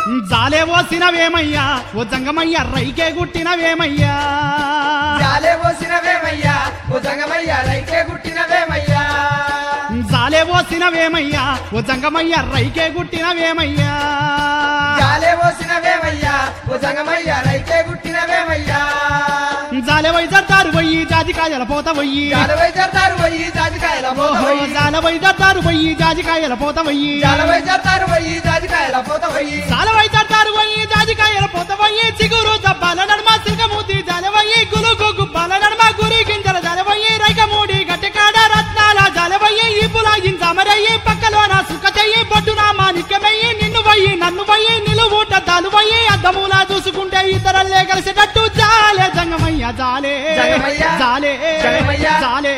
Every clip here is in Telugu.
జాలే పోసినవేమయ్యా ఓ జంగమయ్య రైకే గుట్టినవేమయ్యా జాలే పోసినవేమయ్యా ఓ జంగమయ్య రైకే గుట్టినవేమయ్యా జాలే పోసినవేమయ్యా ఓ జంగమయ్య రైకే గుట్టినవేమయ్యా జాలే పోసినవేమయ్యా ఓ జంగమయ్య రైకే గుట్టినవేమయ్యా జాలవై జర్దారు పోయి జాజికాయల పోత పోయి జాలవై జర్దారు పోయి జాజికాయల పోత పోయి జాలవై జర్దారు పోయి జాజికాయల పోత పోయి జాలవై జర్దారు పోయి జాజికాయల పోత పోయి జాలవై జర్దారు పోయి జాజికాయల పోత పోయి చిగురు దబ్బాల నడుమ సిల్కమూతి జాలవయ్యి గులుగు గుబ్బాల నడుమ గురి గింజల జాలవయ్యి రైకమూడి గట్టెకాడ రత్నాల జాలవయ్యి ఈపులా ఇంజమరయ్యి పక్కలోన సుఖ చెయ్యి బొడ్డున మాణిక్యమయ్యి నిన్ను వయ్యి నన్ను వయ్యి నిలువుట దాలువయ్యి అద్దములా చూసుకుంటే ఇతరల్లే కలిసేటట్టు జాలే జంగమయ్య జాలే జాలే జాలే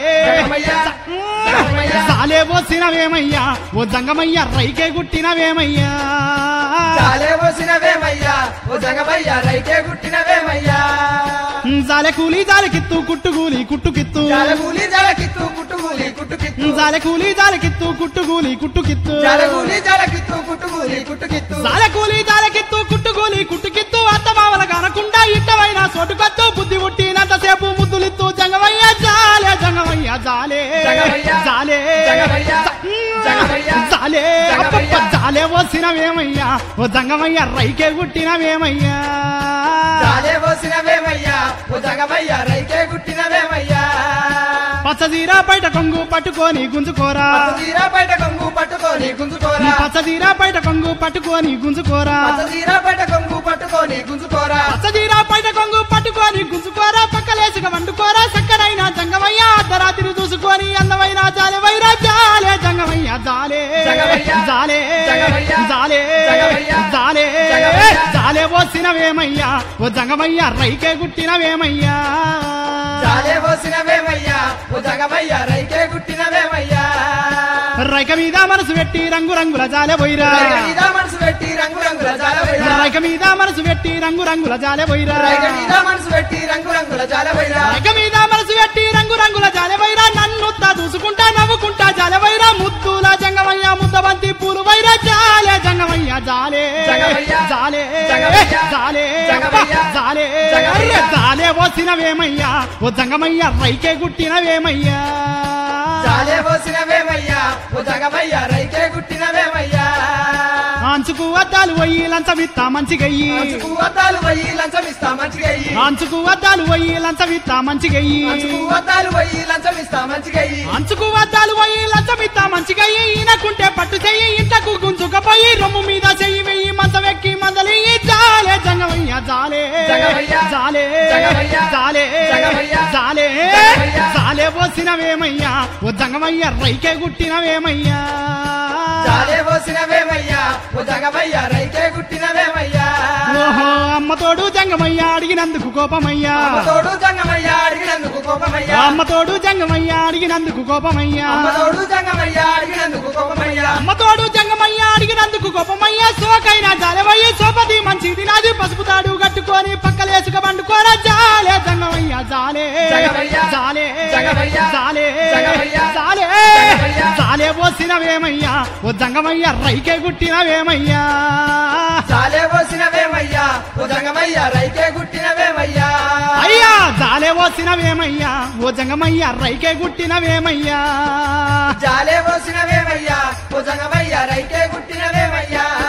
జాలే పోసినవేమయ్యా ఓ జంగమయ్య రైకే గుట్టినవేమయ్యా జాలే పోసినవేమయ్యా ఓ జంగమయ్య రైకే గుట్టినవేమయ్యా జాలె కూలి జాలెకిత్తు కుట్టుగూలి కుట్టుకిత్తు జాలగూలి జాలకిత్తు కుట్టుగూలి కుట్టుకిత్తు జాలె కూలి జాలెకిత్తు కుట్టుగూలి కుట్టుకిత్తు జాలగూలి జాలకిత్తు కుట్టుగూలి కుట్టుకిత్తు జాలె కూలి జాలెకిత్తు కుట్టుగూలి కుట్టుకిత్తు అత్తమావల కానకుండా ఇట్టవైన సోటుకొత్తు బుద్ధి పుట్టినంతసేపు ముద్దులిత్తు జంగమయ్య జాలే జంగమయ్య జాలే జాలే జాలే అప్పప్ప జాలే పోసినవేమయ్యా ఓ జంగమయ్య రైకే గుట్టినవేమయ్యా జాలే పోసినవేమయ్యా ఓ జంగమయ్య రైకే గుట్టినవేమయ్యా పచ్చదీరా బయట కొంగు పట్టుకొని గుంజుకోరా పచ్చదీరా బయట కొంగు పట్టుకొని గుంజుకోరా పచ్చదీరా బయట కొంగు పట్టుకొని గుంజుకోరా పచ్చదీరా బయట కొంగు పట్టుకొని గుంజుకోరా పచ్చదీరా బయట కొంగు పట్టుకొని గుంజుకోరా పక్కలేసుక వండుకోరా చక్కనైన జంగమయ్య అర్ధరాత్రి చూసుకొని అందమైన జాలెవైరా జాలే జంగమయ్య జాలే జాలే జాలే జాలే జాలే పోసినవేమయ్యా ఓ జంగమయ్య రైకే గుట్టినవేమయ్యా జాలే పోసినవేమయ్యా ఓ జంగమయ్య రైకే గుట్టినవేమయ్యా రైక మీద మనసు పెట్టి రంగు రంగుల జాలె పోయిరా రైక మీద మనసు పెట్టి రంగు రంగుల జాలవైరా రైక మీద మనసు పెట్టి రంగు రంగుల జాలె పోయిరా రైక మీద మనసు పెట్టి రంగు రంగుల జాలవైరా రైక మీద మనసు పెట్టి రంగు రంగుల జాలె పోయిరా నన్ను దూసుకుంటా నవ్వుకుంటా జాలె పోయిరా ముద్దుల జంగమయ్య ముద్దబంతి పూలు వైరా జాలే జంగమయ్య జాలే జాలే జాలే జాలే జాలే పోసినవేమయ్యా ఓ జంగమయ్య రైకే గుట్టినవేమయ్యా జాలే పోసినవేమయ్యా ఓ జంగమయ్య రైకే గుట్టినవేమయ్యా అంచుకు అద్దాలు పోయి లంచమిత్తా మంచిగయ్యి అంచుకు అద్దాలు పోయి లంచమిస్తా మంచిగయ్యి అంచుకు అద్దాలు పోయి లంచమిత్తా మంచిగయ్యి అంచుకు అద్దాలు పోయి లంచమిస్తా మంచిగయ్యి అంచుకు అద్దాలు పోయి లంచమిత్తా మంచిగయ్యి ఈయనకుంటే పట్టు చెయ్యి ఇంటకు గుంజుకపోయి రొమ్ము మీద చెయ్యి వెయ్యి మంచమెక్కి మందలి జాలే జంగమయ్య జాలే జాలే జాలే జాలే జాలే పోసినవేమయ్యా ఓ జంగమయ్య రైకే గుట్టినవేమయ్యా జాలే పోసినవేమయ్యా ఓ జంగమయ్య రైకే గుట్టినవేమయ్యా ఓహో అమ్మతోడు జంగమయ్య అడిగినందుకు కోపమయ్యా అమ్మతోడు జంగమయ్య అడిగినందుకు కోపమయ్యా అమ్మతోడు జంగమయ్య అడిగినందుకు కోపమయ్యా అమ్మతోడు జంగమయ్య అడిగినందుకు కోపమయ్యా అమ్మతోడు జంగమయ్య అడిగినందుకు కోపమయ్యా సోకైన జాలవయ్య సోపతి మంచిది నాది పసుపు తాడు కట్టుకొని పక్కలేసుక పండుకోరా జాలే జంగమయ్య జాలే జాలే జాలే జాలే జాలే పోసినవేమయ్యా ఓ జంగమయ్య రైకే గుట్టినవేమయ్యా జాలే పోసినవేమయ్యా ఓ జంగమయ్య రైకే గుట్టినవేమయ్యా అయ్యా జాలే పోసినవేమయ్యా ఓ జంగమయ్య రైకే గుట్టినవేమయ్యా జాలే పోసినవేమయ్యా ఓ జంగమయ్య రైకే గుట్టినవేమయ్యా